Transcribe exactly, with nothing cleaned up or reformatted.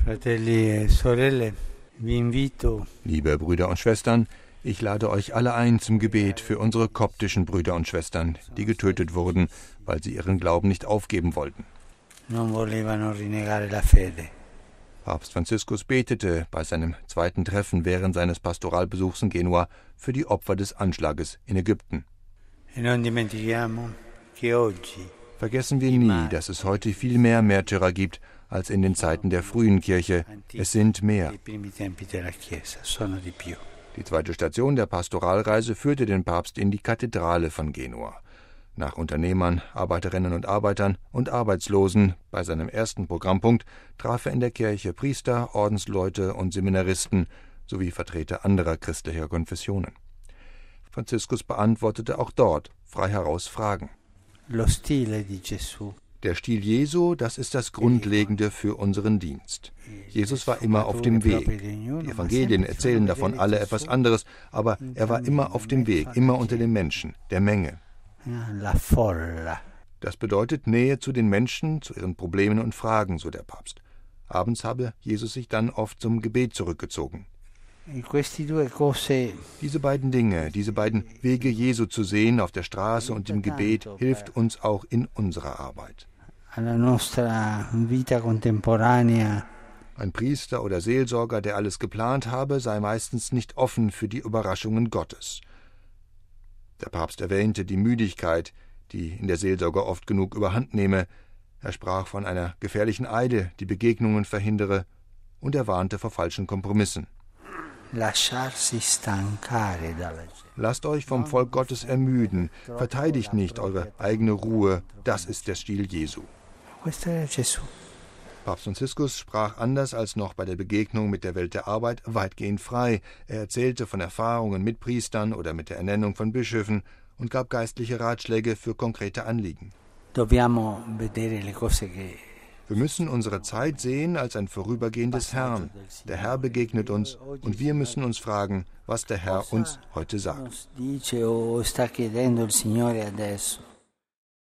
Fratelli e sorelle, vi invito. Liebe Brüder und Schwestern, ich lade euch alle ein zum Gebet für unsere koptischen Brüder und Schwestern, die getötet wurden, weil sie ihren Glauben nicht aufgeben wollten. Non volevano rinnegare la fede. Papst Franziskus betete bei seinem zweiten Treffen während seines Pastoralbesuchs in Genua für die Opfer des Anschlages in Ägypten. E non dimentichiamo che oggi Vergessen wir nie, dass es heute viel mehr Märtyrer gibt als in den Zeiten der frühen Kirche. Es sind mehr. Die zweite Station der Pastoralreise führte den Papst in die Kathedrale von Genua. Nach Unternehmern, Arbeiterinnen und Arbeitern und Arbeitslosen bei seinem ersten Programmpunkt traf er in der Kirche Priester, Ordensleute und Seminaristen sowie Vertreter anderer christlicher Konfessionen. Franziskus beantwortete auch dort frei heraus Fragen. Lo stile di Gesù. Der Stil Jesu, das ist das Grundlegende für unseren Dienst. Jesus war immer auf dem Weg. Die Evangelien erzählen davon alle etwas anderes, aber er war immer auf dem Weg, immer unter den Menschen, der Menge. Das bedeutet Nähe zu den Menschen, zu ihren Problemen und Fragen, so der Papst. Abends habe Jesus sich dann oft zum Gebet zurückgezogen. Diese beiden Dinge, diese beiden Wege Jesu zu sehen auf der Straße und im Gebet, hilft uns auch in unserer Arbeit. Ein Priester oder Seelsorger, der alles geplant habe, sei meistens nicht offen für die Überraschungen Gottes. Der Papst erwähnte die Müdigkeit, die in der Seelsorge oft genug überhand nehme. Er sprach von einer gefährlichen Eile, die Begegnungen verhindere, und er warnte vor falschen Kompromissen. Lasst euch vom Volk Gottes ermüden, verteidigt nicht eure eigene Ruhe, das ist der Stil Jesu. Papst Franziskus sprach anders als noch bei der Begegnung mit der Welt der Arbeit weitgehend frei. Er erzählte von Erfahrungen mit Priestern oder mit der Ernennung von Bischöfen und gab geistliche Ratschläge für konkrete Anliegen. Wir müssen unsere Zeit sehen als ein vorübergehendes Herrn. Der Herr begegnet uns und wir müssen uns fragen, was der Herr uns heute sagt.